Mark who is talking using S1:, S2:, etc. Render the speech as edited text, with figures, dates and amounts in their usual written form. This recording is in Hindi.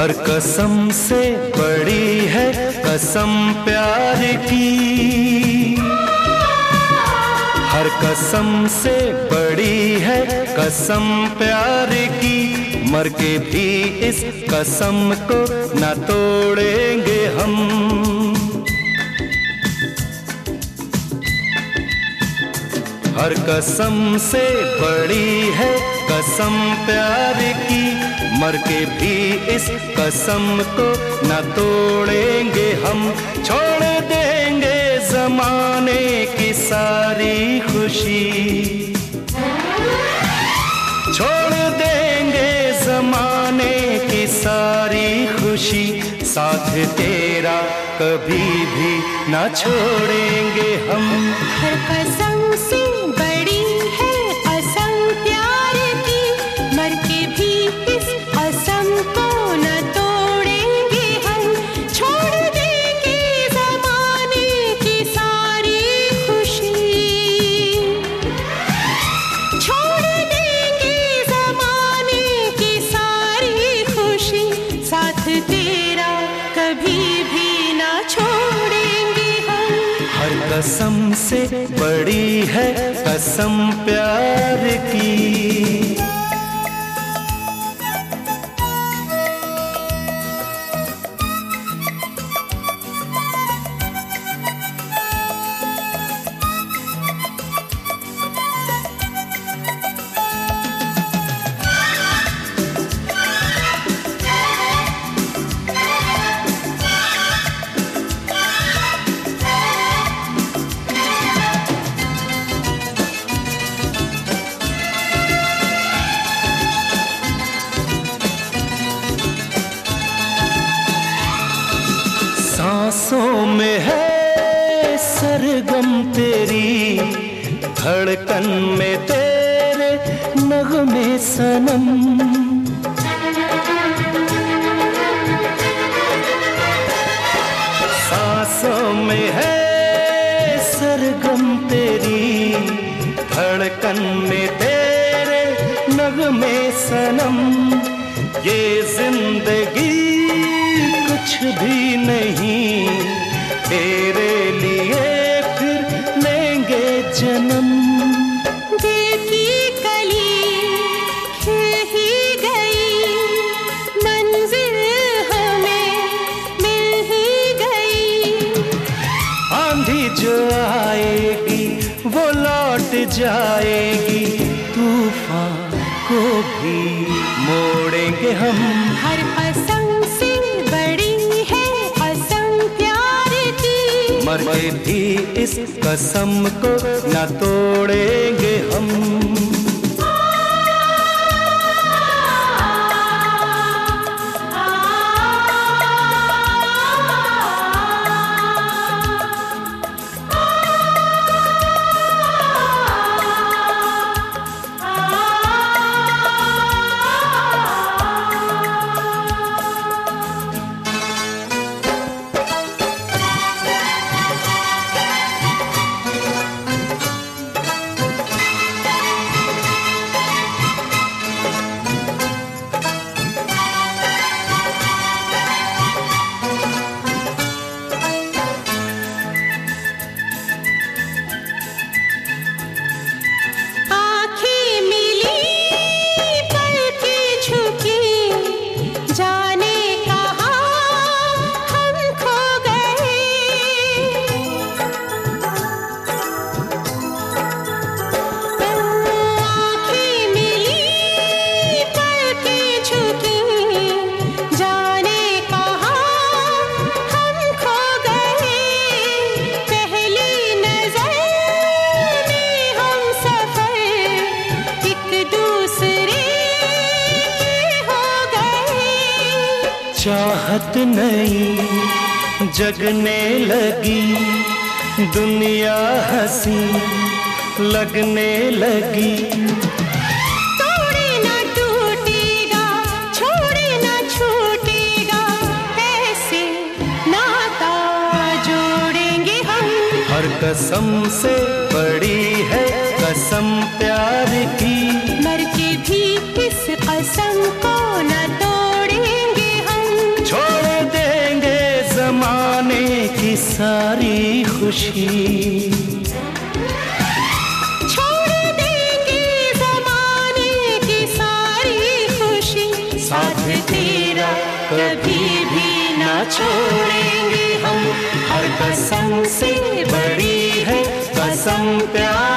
S1: हर कसम से बड़ी है कसम प्यार की, हर कसम से बड़ी है कसम प्यार की, मर के भी इस कसम को न तोड़ेंगे हम। हर कसम से बड़ी है कसम प्यार की, मर के भी इस कसम को न तोड़ेंगे हम। छोड़ देंगे जमाने की सारी खुशी, छोड़ देंगे जमाने की सारी खुशी, साथ तेरा कभी भी न छोड़ेंगे हम।
S2: हर कसम से बड़ी है कसम प्यार की, मर के भी इस कसम को न तोड़ेंगे हम। छोड़ देंगे जमाने की सारी खुशी, छोड़ देंगे जमाने की सारी खुशी, साथ तेरा कभी भी ना छोड़ेंगे हम।
S1: हर कसम से बड़ी है कसम प्यार की। सांसों में है सरगम तेरी, धड़कन में तेरे नगमे सनम। सांसों में है सरगम तेरी, धड़कन में तेरे नगमे सनम। ये जिंदगी कुछ भी नहीं, तेरे लिए फिर लेंगे जन्म।
S2: दिल की कली खिल ही गई, मंजिल हमें मिल ही गई।
S1: आंधी जो आएगी वो लौट जाएगी, तूफान को भी मोड़ेंगे हम।
S2: हर कसम से बड़ी है कसम प्यार की,
S1: मर के भी इस कसम को न तोड़ेंगे हम। चाहत नहीं जगने लगी, दुनिया हंसी लगने लगी।
S2: तोड़े ना टूटेगा, छोड़े ना छूटेगा, ऐसे नाता जोड़ेंगे हम।
S1: हर कसम से बड़ी है कसम प्यार की,
S2: मर के भी इस कसम को न तोड़ेंगे हम।
S1: सारी खुशी।
S2: छोड़ देंगे ज़माने की सारी खुशी, साथ तेरा कभी भी ना छोड़ेंगे हम। हर कसम से बड़ी है कसम प्यार